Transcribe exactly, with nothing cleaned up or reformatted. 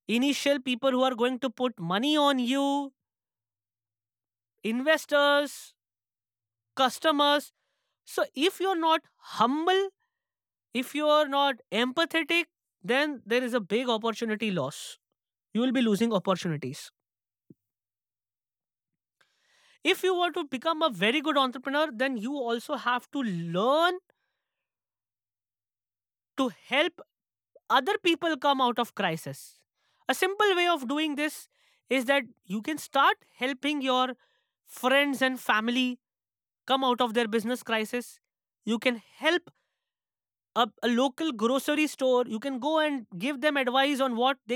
initial people who are going to put money on you, investors, customers. So if you're not humble, if you're not empathetic, then there is a big opportunity loss. You will be losing opportunities. If you want to become a very good entrepreneur, then you also have to learn to help other people come out of crisis. A simple way of doing this is that you can start helping your friends and family come out of their business crisis. You can help a, a local grocery store. You can go and give them advice on what they